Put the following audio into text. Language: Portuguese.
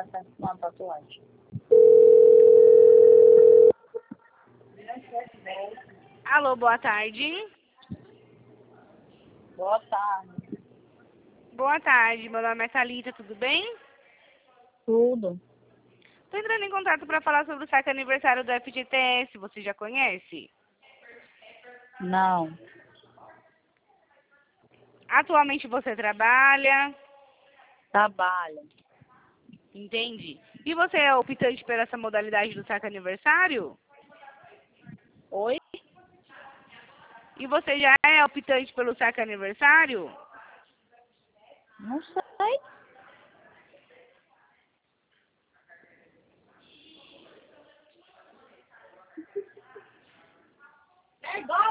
pensando em uma tatuagem. Alô, boa tarde. Boa tarde. Boa tarde, meu nome é Thalita, tudo bem? Tudo? Estou entrando em contato para falar sobre o saque aniversário do FGTS, você já conhece? Não. Atualmente você trabalha, Trabalho. entende? E você é optante por essa modalidade do saque aniversário? Oi? E você já é optante pelo saque aniversário? Não sei. Negócio!